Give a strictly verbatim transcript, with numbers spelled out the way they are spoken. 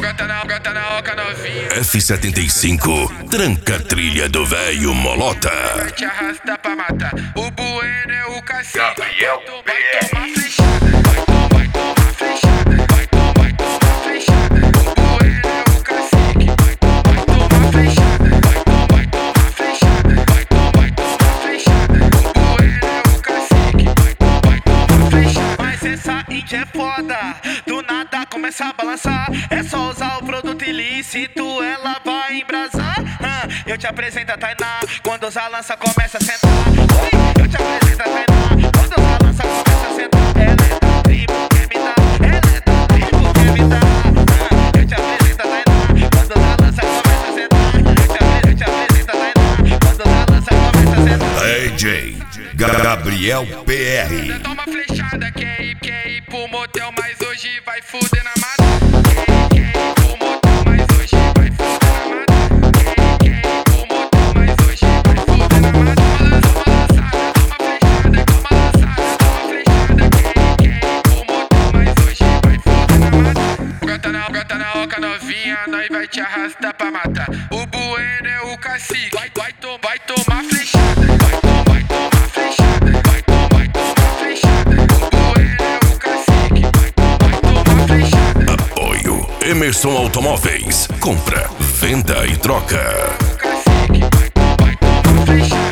gata na, gata na oca novinha. F setenta e cinco, tranca a trilha do velho Molota. Vai te arrastar pra matar. O Bueno é o cacique. Gabriel Vai tomar flechada. Vai tomar, vai tomar flechada. Vai tomar, vai tomar flechada. O Bueno é o cacique. Vai tomar, vai tomar flechada. Vai tomar, vai tomar flechada. Vai tomar, vai tomar flechada. O Bueno é o cacique. Vai tomar, vai tomar flechada. Mas essa índia é foda, do nada começa a balançar. É só usar o produto ilícito, ela vai embrasar. Ah, eu te apresento a Tainá, quando usar a lança começa a sentar. Oi, eu te apresento a Tainá, quando usar a lança começa a sentar. Ela é da tribo, quer me dar, ela é da tribo, quer me dar. Ah, eu te apresento a Tainá, quando usar a lança começa a sentar. Eu te apresento, eu te apresento a Tainá, quando usar a lança começa a sentar. D J Gabriel P R. Toma flechada, quer ir, quer ir pro motel, mas hoje vai fuder na mata. Quer ir, quer ir pro motel, mas hoje vai fuder na mata. Quer ir, quer ir pro motel, mas hoje vai fuder na mata. Toma lançada, toma flechada, toma lançada, toma flechada. Quer ir, quer ir pro motel, mas hoje vai fuder na mata. Gata na, gata na oca novinha, nós vai te arrastar pra matar. O Bueno é o cacique, vai, vai, to, vai tomar flechada. Vai tomar, vai tomar flechada. Vai tomar, vai tomar flechada. O Bueno é o cacique, vai tomar, vai tomar flechada. Apoio Emerson Automóveis. Compra, venda e troca. O cacique, vai tomar, vai tomar flechada.